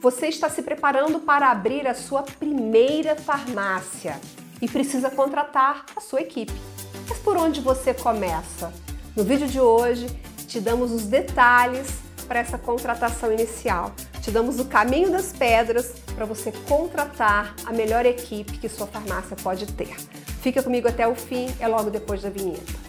Você está se preparando para abrir a sua primeira farmácia e precisa contratar a sua equipe. Mas por onde você começa? No vídeo de hoje, te damos os detalhes para essa contratação inicial. Te damos o caminho das pedras para você contratar a melhor equipe que sua farmácia pode ter. Fica comigo até o fim, é logo depois da vinheta.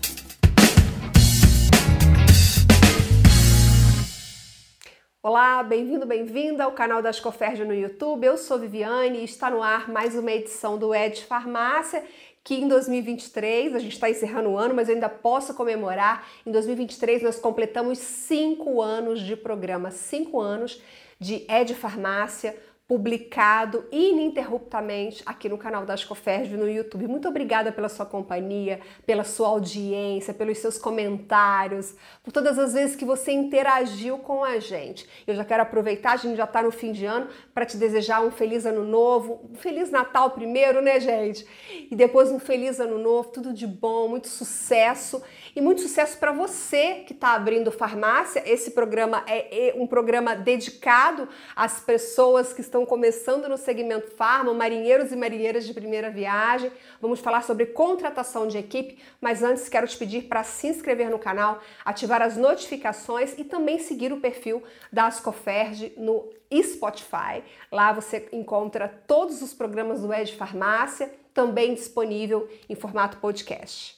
Olá, bem-vindo, bem-vinda ao canal da Ascoferj no YouTube. Eu sou Viviane e está no ar mais uma edição do Ed Farmácia, que em 2023, a gente está encerrando o ano, mas eu ainda posso comemorar. Em 2023 nós completamos 5 anos de programa, 5 anos de Ed Farmácia, publicado ininterruptamente aqui no canal da Ascoferj no YouTube. Muito obrigada pela sua companhia, pela sua audiência, pelos seus comentários, por todas as vezes que você interagiu com a gente. Eu já quero aproveitar, a gente já está no fim de ano, para te desejar um feliz ano novo, um feliz Natal primeiro, né, gente? E depois um feliz ano novo, tudo de bom, muito sucesso e muito sucesso para você que está abrindo farmácia. Esse programa é um programa dedicado às pessoas que estão começando no segmento farma, marinheiros e marinheiras de primeira viagem. Vamos falar sobre contratação de equipe, mas antes quero te pedir para se inscrever no canal, ativar as notificações e também seguir o perfil da Ascoferj no Spotify. Lá você encontra todos os programas do Ed Farmácia, também disponível em formato podcast.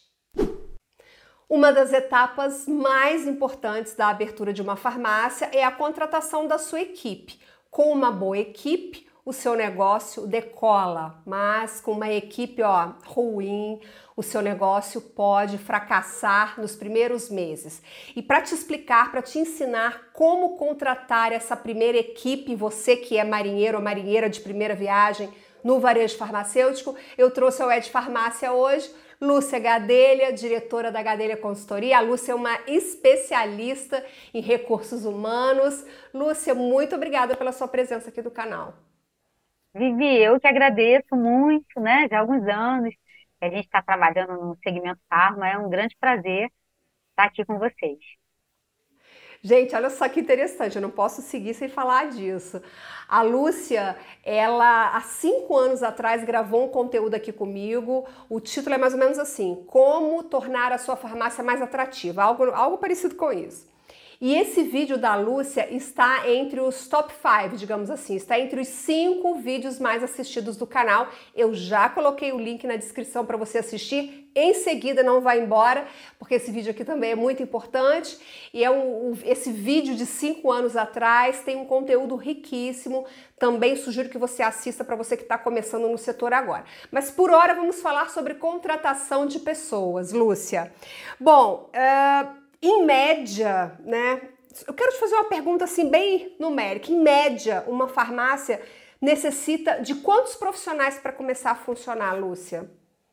Uma das etapas mais importantes da abertura de uma farmácia é a contratação da sua equipe. Com uma boa equipe, o seu negócio decola, mas com uma equipe ruim, o seu negócio pode fracassar nos primeiros meses. E para te explicar, para te ensinar como contratar essa primeira equipe, você que é marinheiro ou marinheira de primeira viagem no varejo farmacêutico, eu trouxe ao Ed Farmácia hoje Lúcia Gadelha, diretora da Gadelha Consultoria. A Lúcia é uma especialista em recursos humanos. Lúcia, muito obrigada pela sua presença aqui do canal. Vivi, eu que agradeço muito, né? Já há alguns anos que a gente está trabalhando no segmento farma. É um grande prazer estar aqui com vocês. Gente, olha só que interessante, eu não posso seguir sem falar disso. A Lúcia, ela há 5 anos atrás gravou um conteúdo aqui comigo. O título é mais ou menos assim: Como tornar a sua farmácia mais atrativa, algo parecido com isso. E esse vídeo da Lúcia está entre os top 5, digamos assim, está entre os 5 vídeos mais assistidos do canal. Eu já coloquei o link na descrição para você assistir. Em seguida, não vai embora, porque esse vídeo aqui também é muito importante. E esse vídeo de 5 anos atrás tem um conteúdo riquíssimo. Também sugiro que você assista para você que está começando no setor agora. Mas por hora vamos falar sobre contratação de pessoas, Lúcia. Bom, em média, né? Eu quero te fazer uma pergunta assim bem numérica. Em média, uma farmácia necessita de quantos profissionais para começar a funcionar, Lúcia?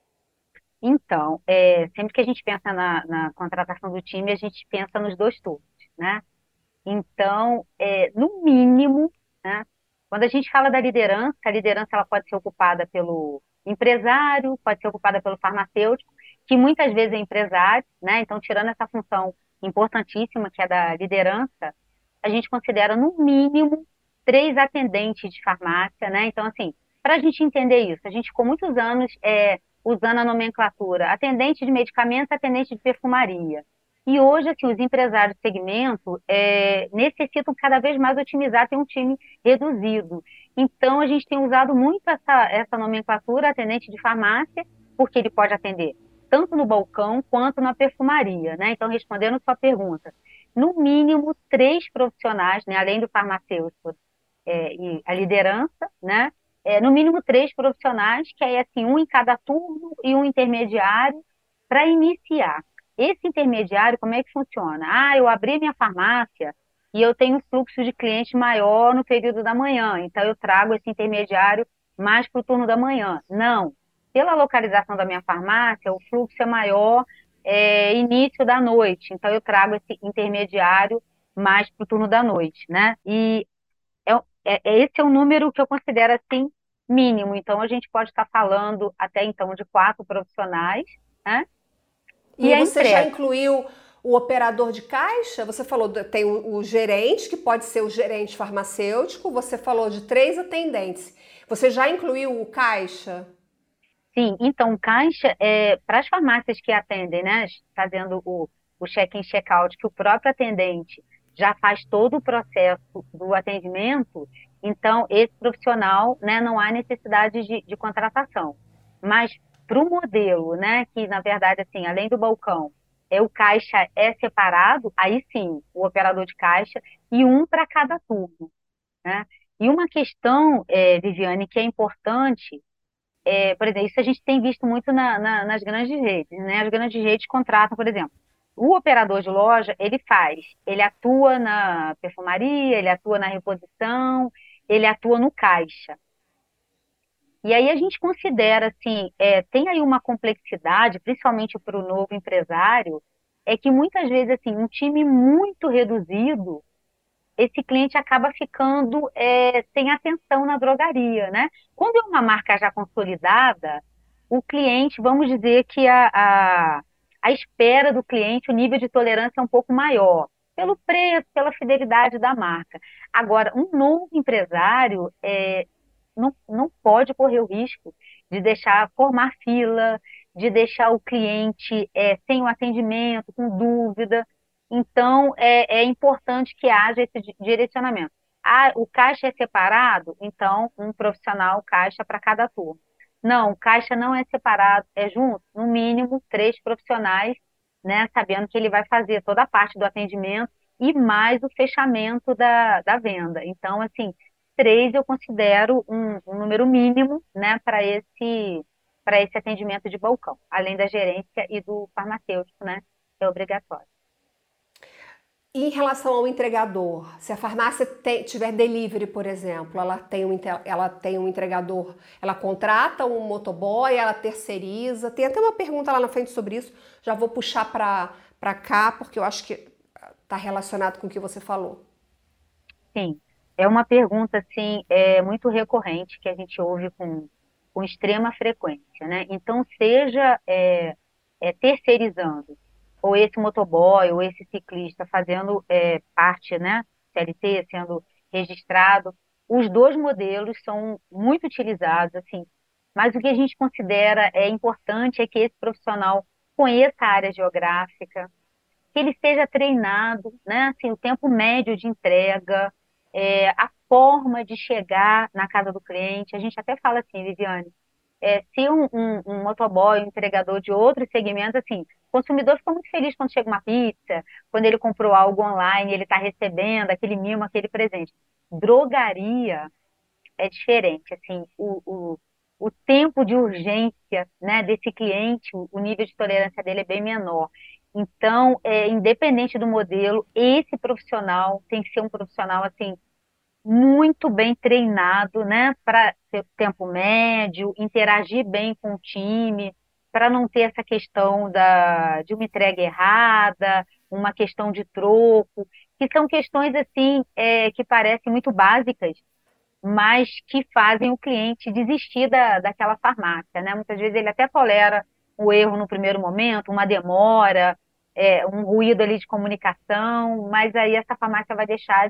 Então, sempre que a gente pensa na contratação do time, a gente pensa nos dois turnos, né? Então, no mínimo, né? Quando a gente fala da liderança, a liderança ela pode ser ocupada pelo empresário, pode ser ocupada pelo farmacêutico, que muitas vezes é empresário, né? Então, tirando essa função importantíssima que é da liderança, a gente considera no mínimo 3 atendentes de farmácia, né? Então, assim, para a gente entender isso, a gente ficou muitos anos usando a nomenclatura atendente de medicamentos, atendente de perfumaria. E hoje, assim, os empresários do segmento necessitam cada vez mais otimizar, ter um time reduzido. Então, a gente tem usado muito essa nomenclatura, atendente de farmácia, porque ele pode atender tanto no balcão quanto na perfumaria, né? Então, respondendo sua pergunta, no mínimo 3 profissionais, né, além do farmacêutico e a liderança, né? No mínimo 3 profissionais, que é assim, um em cada turno e um intermediário para iniciar. Esse intermediário, como é que funciona? Ah, eu abri minha farmácia e eu tenho um fluxo de cliente maior no período da manhã, então eu trago esse intermediário mais para o turno da manhã. Não. Pela localização da minha farmácia, o fluxo é maior início da noite, então eu trago esse intermediário mais para o turno da noite, né? E esse é um número que eu considero assim mínimo. Então a gente pode estar falando até então de 4 profissionais, né? E E a você já entrega. incluiu O operador de caixa, você falou, tem o gerente, que pode ser o gerente farmacêutico, você falou de 3 atendentes. Você já incluiu o caixa? Sim, então, caixa, para as farmácias que atendem, né, fazendo o check-in, check-out, que o próprio atendente já faz todo o processo do atendimento, então, esse profissional, né, não há necessidade de contratação. Mas para o modelo, né, que na verdade, assim, além do balcão, o caixa é separado, aí sim, o operador de caixa, e um para cada turno, né? E uma questão, Viviane, que é importante por exemplo, isso a gente tem visto muito nas grandes redes, né? As grandes redes contratam, por exemplo, o operador de loja, ele atua na perfumaria, ele atua na reposição, ele atua no caixa. E aí a gente considera, assim, tem aí uma complexidade, principalmente para o novo empresário, é que muitas vezes, assim, um time muito reduzido, esse cliente acaba ficando sem atenção na drogaria, né? Quando é uma marca já consolidada, o cliente, vamos dizer que a espera do cliente, o nível de tolerância é um pouco maior, pelo preço, pela fidelidade da marca. Agora, um novo empresário não pode correr o risco de deixar formar fila, de deixar o cliente sem o atendimento, com dúvida. Então, é importante que haja esse direcionamento. Ah, o caixa é separado? Então, um profissional caixa para cada turno. Não, o caixa não é separado, é junto, no mínimo 3 profissionais, né, sabendo que ele vai fazer toda a parte do atendimento e mais o fechamento da venda. Então, assim, 3 eu considero um número mínimo, né, para esse atendimento de balcão, além da gerência e do farmacêutico, né, que é obrigatório. E em relação ao entregador, se a farmácia tiver delivery, por exemplo, ela tem um entregador, ela contrata um motoboy, ela terceiriza. Tem até uma pergunta lá na frente sobre isso. Já vou puxar para cá, porque eu acho que está relacionado com o que você falou. Sim, é uma pergunta assim, muito recorrente que a gente ouve com extrema frequência, né? Então, seja terceirizando, ou esse motoboy, ou esse ciclista fazendo parte, né, CLT, sendo registrado, os dois modelos são muito utilizados, assim, mas o que a gente considera importante é que esse profissional conheça a área geográfica, que ele seja treinado, né? Assim, o tempo médio de entrega, a forma de chegar na casa do cliente. A gente até fala assim, Viviane, se um motoboy, um entregador de outros segmentos, assim, o consumidor fica muito feliz quando chega uma pizza, quando ele comprou algo online, ele está recebendo aquele mimo, aquele presente. Drogaria é diferente, assim, o tempo de urgência, né, desse cliente, o nível de tolerância dele é bem menor. Então, independente do modelo, esse profissional tem que ser um profissional, assim, muito bem treinado, né, para ter tempo médio, interagir bem com o time, para não ter essa questão de uma entrega errada, uma questão de troco, que são questões, assim, que parecem muito básicas, mas que fazem o cliente desistir daquela farmácia, né? Muitas vezes ele até tolera o erro no primeiro momento, uma demora, um ruído ali de comunicação, mas aí essa farmácia vai deixar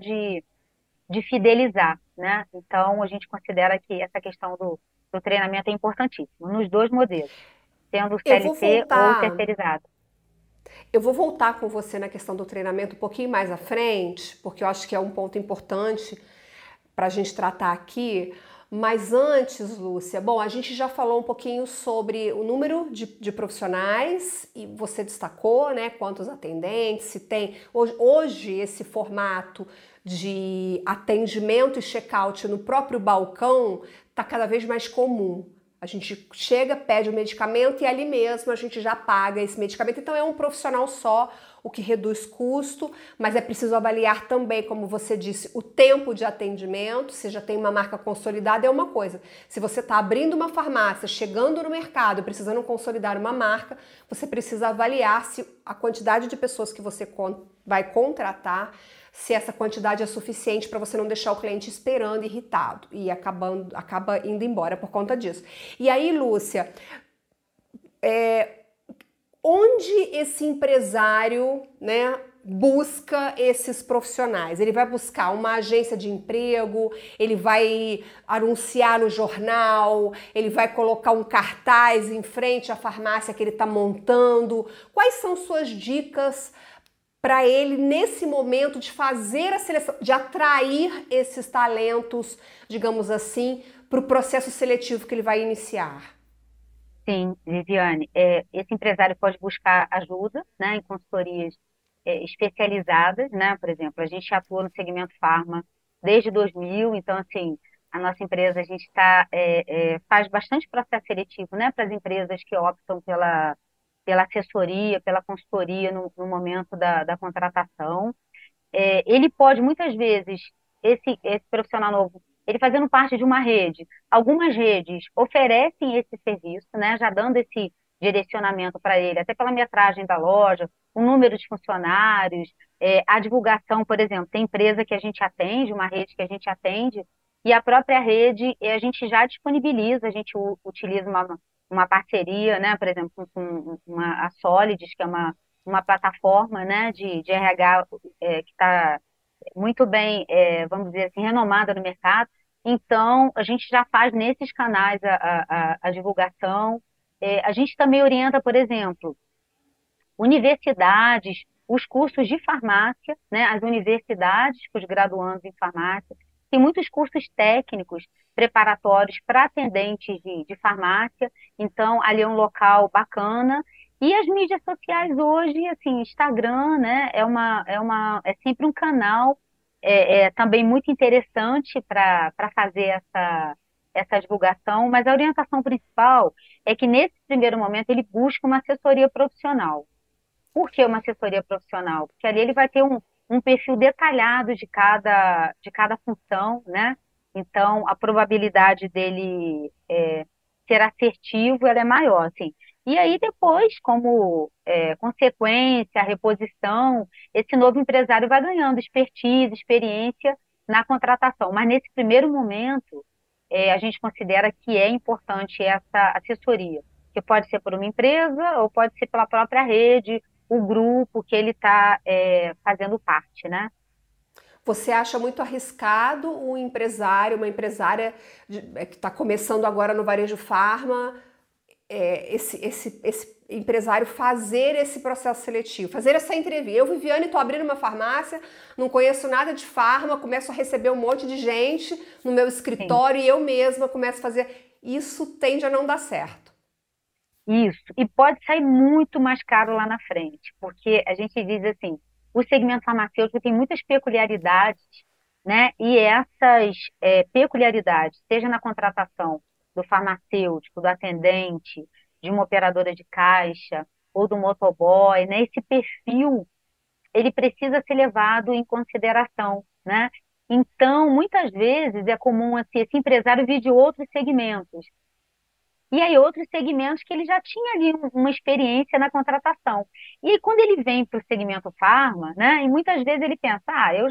de fidelizar, né? Então a gente considera que essa questão do treinamento é importantíssimo, nos dois modelos, sendo Eu vou CLT ou voltar terceirizado. Eu vou voltar com você na questão do treinamento um pouquinho mais à frente, porque eu acho que é um ponto importante para a gente tratar aqui. Mas antes, Lúcia, bom, a gente já falou um pouquinho sobre o número de profissionais e você destacou, né, quantos atendentes, se tem. Hoje esse formato de atendimento e check-out no próprio balcão está cada vez mais comum. A gente chega, pede o medicamento e ali mesmo a gente já paga esse medicamento. Então é um profissional só, o que reduz custo, mas é preciso avaliar também, como você disse, o tempo de atendimento. Se já tem uma marca consolidada é uma coisa. Se você está abrindo uma farmácia, chegando no mercado, precisando consolidar uma marca, você precisa avaliar se a quantidade de pessoas que você vai contratar, se essa quantidade é suficiente para você não deixar o cliente esperando, irritado e acaba indo embora por conta disso. E aí, Lúcia, onde esse empresário, né, busca esses profissionais? Ele vai buscar uma agência de emprego, ele vai anunciar no jornal, ele vai colocar um cartaz em frente à farmácia que ele está montando. Quais são suas dicas para ele nesse momento de fazer a seleção, de atrair esses talentos, digamos assim, para o processo seletivo que ele vai iniciar? Sim, Viviane, esse empresário pode buscar ajuda, né, em consultorias especializadas, né, por exemplo, a gente atua no segmento farma desde 2000, então, assim, a nossa empresa, a gente faz bastante processo seletivo, né, para as empresas que optam pela assessoria, pela consultoria no momento da contratação. Ele pode, muitas vezes, esse profissional novo, ele fazendo parte de uma rede, algumas redes oferecem esse serviço, né, já dando esse direcionamento para ele, até pela metragem da loja, o número de funcionários, a divulgação, por exemplo, tem empresa que a gente atende, uma rede que a gente atende, e a própria rede a gente já disponibiliza, a gente utiliza uma parceria, né, por exemplo, a Solids, que é uma plataforma, né, de RH que está muito bem, vamos dizer assim, renomada no mercado. Então, a gente já faz nesses canais a divulgação. A gente também orienta, por exemplo, universidades, os cursos de farmácia, né, as universidades, os graduandos em farmácia, tem muitos cursos técnicos preparatórios para atendentes de farmácia, então ali é um local bacana. E as mídias sociais hoje, assim, Instagram, né, é sempre um canal também muito interessante para fazer essa divulgação, mas a orientação principal é que nesse primeiro momento ele busca uma assessoria profissional. Por que uma assessoria profissional? Porque ali ele vai ter um perfil detalhado de cada função, né? Então, a probabilidade dele ser assertivo, ela é maior, assim. E aí, depois, como consequência, reposição, esse novo empresário vai ganhando expertise, experiência na contratação. Mas, nesse primeiro momento, a gente considera que é importante essa assessoria, que pode ser por uma empresa ou pode ser pela própria rede, o grupo que ele está fazendo parte, né? Você acha muito arriscado um empresário, uma empresária que está começando agora no varejo farma, esse empresário fazer esse processo seletivo, fazer essa entrevista? Eu, Viviane, estou abrindo uma farmácia, não conheço nada de farma, começo a receber um monte de gente no meu Sim, escritório e eu mesma começo a fazer. Isso tende a não dar certo. isso. E pode sair muito mais caro lá na frente, porque a gente diz assim, o segmento farmacêutico tem muitas peculiaridades, né? E essas peculiaridades, seja na contratação do farmacêutico, do atendente, de uma operadora de caixa ou do motoboy, né? Esse perfil ele precisa ser levado em consideração, né? Então, muitas vezes é comum assim, esse empresário vir de outros segmentos. E aí outros segmentos que ele já tinha ali uma experiência na contratação. E aí, quando ele vem para o segmento farma, né? E muitas vezes ele pensa,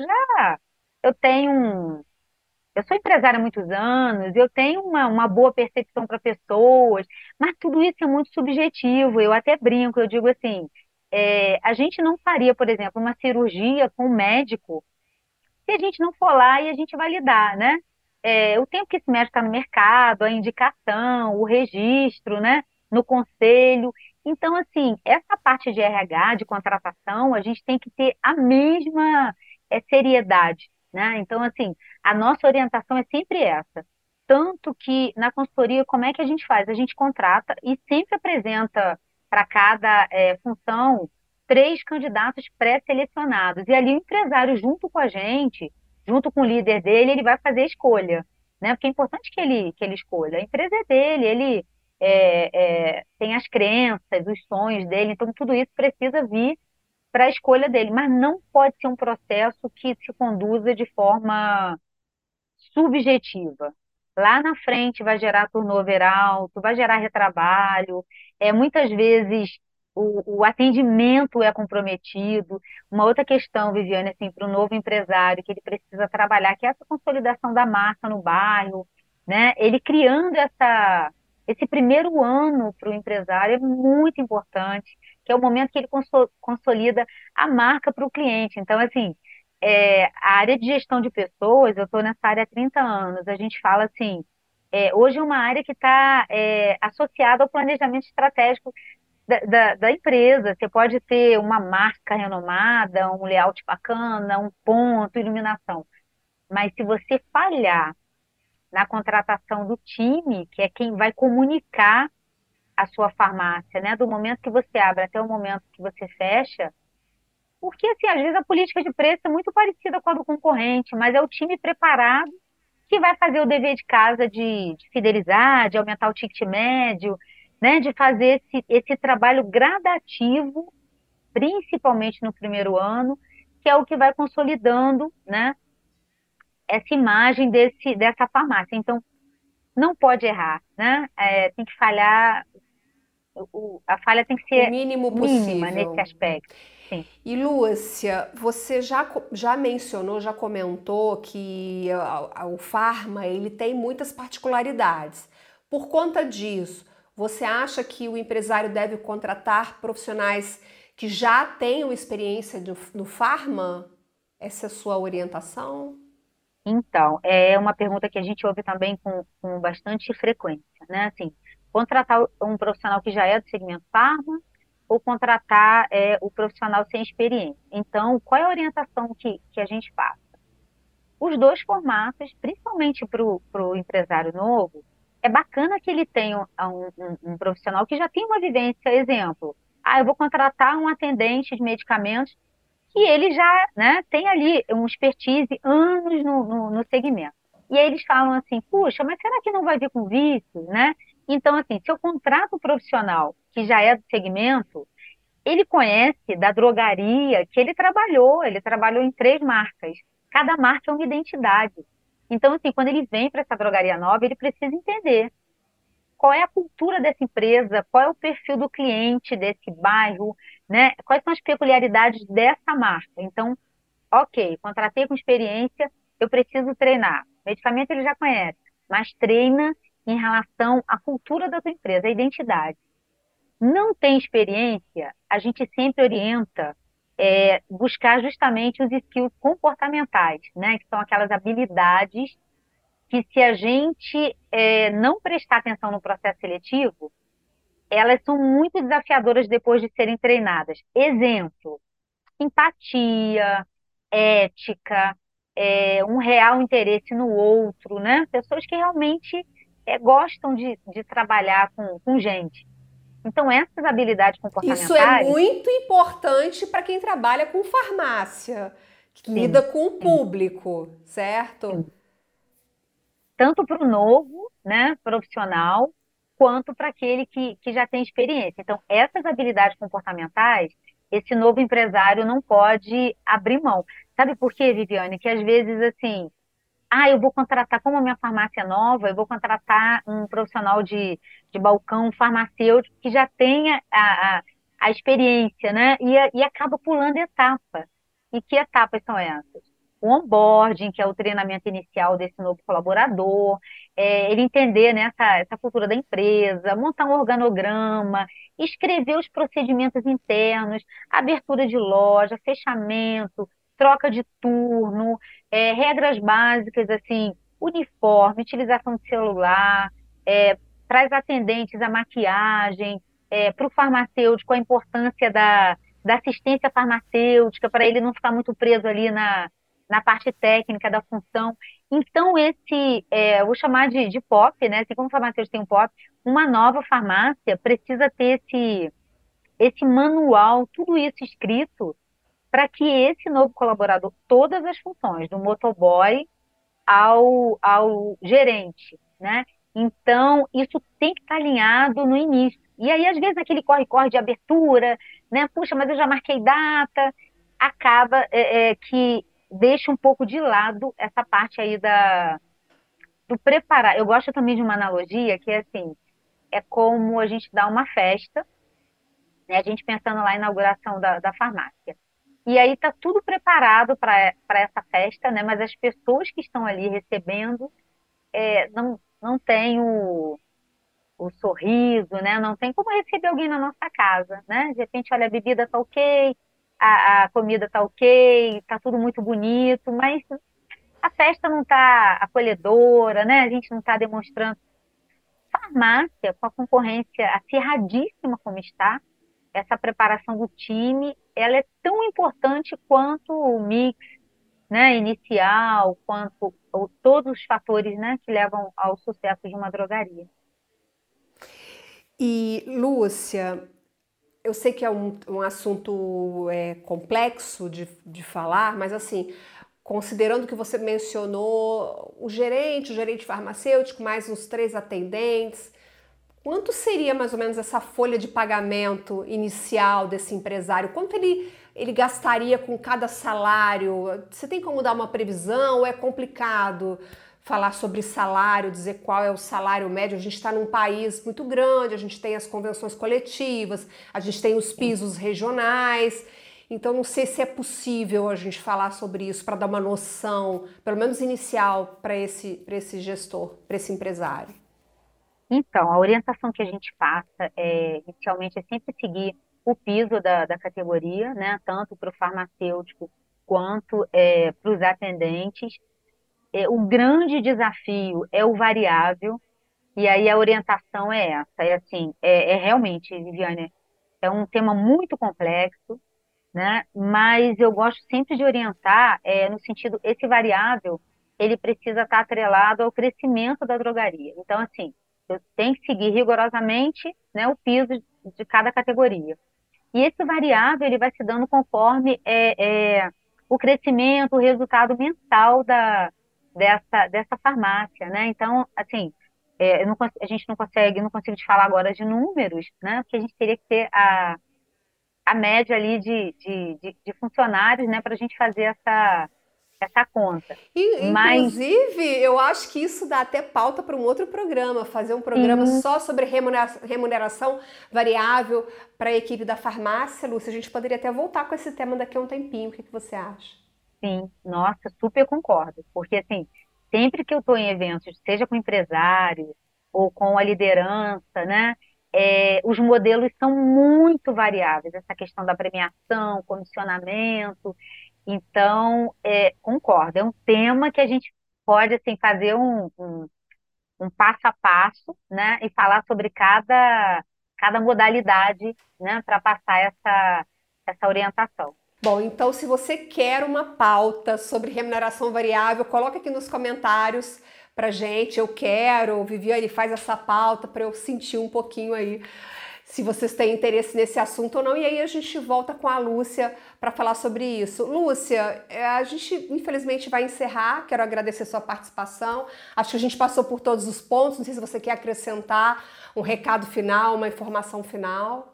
eu tenho eu sou empresária há muitos anos, eu tenho uma boa percepção para pessoas, mas tudo isso é muito subjetivo. Eu até brinco, eu digo assim, a gente não faria, por exemplo, uma cirurgia com um médico se a gente não for lá e a gente validar, né? O tempo que esse médico está no mercado, a indicação, o registro, né? No conselho. Então, assim, essa parte de RH, de contratação, a gente tem que ter a mesma seriedade, né? Então, assim, a nossa orientação é sempre essa. Tanto que na consultoria, como é que a gente faz? A gente contrata e sempre apresenta para cada função 3 candidatos pré-selecionados. E ali o empresário, junto com a gente, junto com o líder dele, ele vai fazer a escolha, né? Porque é importante que ele escolha. A empresa é dele, ele tem as crenças, os sonhos dele, então tudo isso precisa vir para a escolha dele, mas não pode ser um processo que se conduza de forma subjetiva. Lá na frente vai gerar turnover alto, vai gerar retrabalho, muitas vezes o atendimento é comprometido. Uma outra questão, Viviane, assim, para o novo empresário que ele precisa trabalhar, que é essa consolidação da marca no bairro, né? Ele criando esse primeiro ano para o empresário é muito importante. que é o momento que ele consolida a marca para o cliente. Então, assim, a área de gestão de pessoas, eu estou nessa área há 30 anos, a gente fala assim, hoje é uma área que está associada ao planejamento estratégico da empresa. Você pode ter uma marca renomada, um layout bacana, um ponto, iluminação. Mas se você falhar na contratação do time, que é quem vai comunicar a sua farmácia, né? Do momento que você abre até o momento que você fecha, porque assim, às vezes a política de preço é muito parecida com a do concorrente, mas é o time preparado que vai fazer o dever de casa de fidelizar, de aumentar o ticket médio, né? De fazer esse trabalho gradativo, principalmente no primeiro ano, que é o que vai consolidando, né? Essa imagem dessa farmácia. Então, não pode errar, né? Tem que falhar, a falha tem que O ser mínimo mínima nesse possível. aspecto. Sim. E Lúcia, você já mencionou, já comentou que o Pharma ele tem muitas particularidades. Por conta disso, você acha que o empresário deve contratar profissionais que já tenham experiência no Pharma? Essa é a sua orientação? Então, é uma pergunta que a gente ouve também com bastante frequência, né? Assim, contratar um profissional que já é do segmento farma ou contratar o profissional sem experiência. Então, qual é a orientação que a gente faz? Os dois formatos, principalmente para o empresário novo, é bacana que ele tenha um profissional que já tem uma vivência, exemplo. Eu vou contratar um atendente de medicamentos que ele já, né, tem ali um expertise, anos no segmento. E aí eles falam assim, puxa, mas será que não vai vir com vício, né? Então, assim, se eu contrato um profissional que já é do segmento, ele conhece da drogaria que ele trabalhou em 3 marcas. Cada marca é uma identidade. Então, assim, quando ele vem para essa drogaria nova, ele precisa entender qual é a cultura dessa empresa, qual é o perfil do cliente desse bairro, né? Quais são as peculiaridades dessa marca. Então, ok, contratei com experiência, eu preciso treinar. Medicamento ele já conhece, mas treina em relação à cultura da tua empresa, a identidade. Não tem experiência, a gente sempre orienta buscar justamente os skills comportamentais, né? Que são aquelas habilidades que se a gente não prestar atenção no processo seletivo, elas são muito desafiadoras depois de serem treinadas. Exemplo, empatia, ética, um real interesse no outro, né? Pessoas que realmente gostam de trabalhar com gente. Então, essas habilidades Isso é comportamentais, muito importante para quem trabalha com farmácia, que lida sim, com o sim, público, certo? sim. Tanto para o novo, né, profissional, quanto para aquele que já tem experiência. Então, essas habilidades comportamentais, esse novo empresário não pode abrir mão. Sabe por quê, Viviane? Que às vezes, assim, eu vou contratar, como a minha farmácia é nova, eu vou contratar um profissional de balcão, um farmacêutico, que já tenha a experiência, né? E acaba pulando etapa. E que etapas são essas? O onboarding, que é o treinamento inicial desse novo colaborador, ele entender, né, essa cultura da empresa, montar um organograma, escrever os procedimentos internos, abertura de loja, fechamento, troca de turno, regras básicas, assim, uniforme, utilização de celular, para as atendentes a maquiagem, para o farmacêutico a importância da assistência farmacêutica, para ele não ficar muito preso ali na parte técnica da função. Então, eu vou chamar de POP, né? Assim como o farmacêutico tem um POP, uma nova farmácia precisa ter esse manual, tudo isso escrito, para que esse novo colaborador, todas as funções, do motoboy ao gerente, né? Então, isso tem que estar alinhado no início. E aí, às vezes, aquele corre-corre de abertura, né? Puxa, mas eu já marquei data, acaba que deixa um pouco de lado essa parte aí do preparar. Eu gosto também de uma analogia que é assim, é como a gente dá uma festa, né? A gente pensando lá na inauguração da farmácia. E aí está tudo preparado para essa festa, né? Mas as pessoas que estão ali recebendo não têm o sorriso, né? Não tem como receber alguém na nossa casa, né? De repente, olha, a bebida tá ok, a comida tá ok, tá tudo muito bonito, mas a festa não tá acolhedora, né? A gente não tá demonstrando. Farmácia, com a concorrência acirradíssima como está, essa preparação do time, ela é tão importante quanto o mix, né, inicial, quanto todos os fatores, né, que levam ao sucesso de uma drogaria. E, Lúcia, eu sei que é um assunto complexo de falar, mas assim, considerando que você mencionou o gerente farmacêutico, mais uns 3 atendentes, quanto seria mais ou menos essa folha de pagamento inicial desse empresário? Quanto ele gastaria com cada salário? Você tem como dar uma previsão ou é complicado falar sobre salário, dizer qual é o salário médio? A gente está num país muito grande, a gente tem as convenções coletivas, a gente tem os Sim. pisos regionais. Então, não sei se é possível a gente falar sobre isso para dar uma noção, pelo menos inicial, para esse gestor, para esse empresário. Então, a orientação que a gente passa inicialmente é sempre seguir o piso da categoria, né, tanto para o farmacêutico quanto para os atendentes. O grande desafio é o variável, e aí a orientação é essa, é assim, realmente, Viviane, é um tema muito complexo, né? Mas eu gosto sempre de orientar no sentido, esse variável, ele precisa estar atrelado ao crescimento da drogaria. Então, assim, eu tenho que seguir rigorosamente, né, o piso de cada categoria. E esse variável, ele vai se dando conforme o crescimento, o resultado mensal dessa farmácia, né? Então, assim, a gente não consigo te falar agora de números, né? Porque a gente teria que ter a média ali de funcionários, né, para a gente fazer essa conta. Mas, Inclusive, eu acho que isso dá até pauta para um outro programa, fazer um programa sim, só sobre remuneração variável para a equipe da farmácia. Lúcia, a gente poderia até voltar com esse tema daqui a um tempinho. O que que você acha? sim, nossa, super concordo. Porque, assim, sempre que eu estou em eventos, seja com empresário ou com a liderança, né, os modelos são muito variáveis. Essa questão da premiação, comissionamento. Então, concordo. É um tema que a gente pode, assim, fazer um passo a passo, né, e falar sobre cada modalidade, né, para passar essa orientação. Bom, então se você quer uma pauta sobre remuneração variável, coloca aqui nos comentários pra gente. Eu quero, Viviane, faz essa pauta para eu sentir um pouquinho aí se vocês têm interesse nesse assunto ou não. E aí a gente volta com a Lúcia para falar sobre isso. Lúcia, a gente infelizmente vai encerrar. Quero agradecer sua participação. Acho que a gente passou por todos os pontos. Não sei se você quer acrescentar um recado final, uma informação final.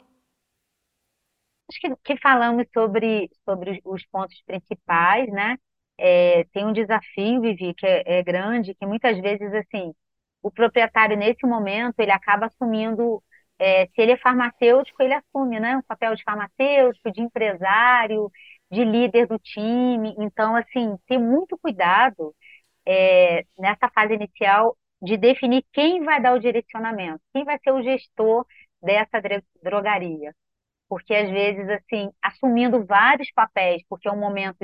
Acho que falamos sobre os pontos principais, né? Tem um desafio, Vivi, que é grande, que muitas vezes, assim, o proprietário, nesse momento, ele acaba assumindo, se ele é farmacêutico, ele assume, né? O papel de farmacêutico, de empresário, de líder do time. Então, assim, ter muito cuidado, nessa fase inicial, de definir quem vai dar o direcionamento, quem vai ser o gestor dessa drogaria, porque às vezes, assim, assumindo vários papéis, porque é um momento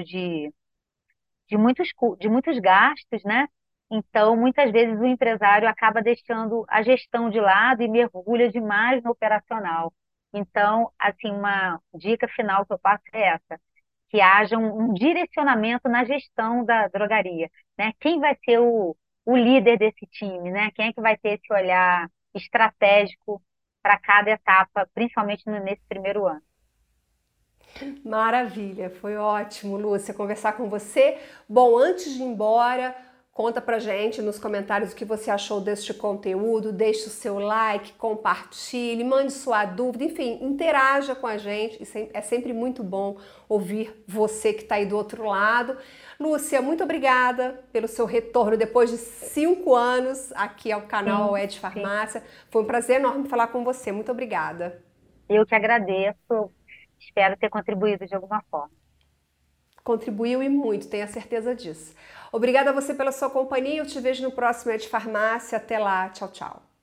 de muitos gastos, né? Então, muitas vezes o empresário acaba deixando a gestão de lado e mergulha demais no operacional. Então, assim, uma dica final que eu passo é essa, que haja um direcionamento na gestão da drogaria, né? Quem vai ser o líder desse time, né? Quem é que vai ter esse olhar estratégico para cada etapa, principalmente nesse primeiro ano. Maravilha, foi ótimo, Lúcia, conversar com você. Bom, antes de ir embora, conta pra gente nos comentários o que você achou deste conteúdo, deixe o seu like, compartilhe, mande sua dúvida, enfim, interaja com a gente. É sempre muito bom ouvir você que está aí do outro lado. Lúcia, muito obrigada pelo seu retorno depois de 5 anos aqui ao canal Sim, Ed sim. Farmácia. Foi um prazer enorme falar com você. Muito obrigada. Eu que agradeço. Espero ter contribuído de alguma forma. Contribuiu e muito, tenho a certeza disso. Obrigada a você pela sua companhia. Eu te vejo no próximo Ed Farmácia. Até lá. Tchau, tchau.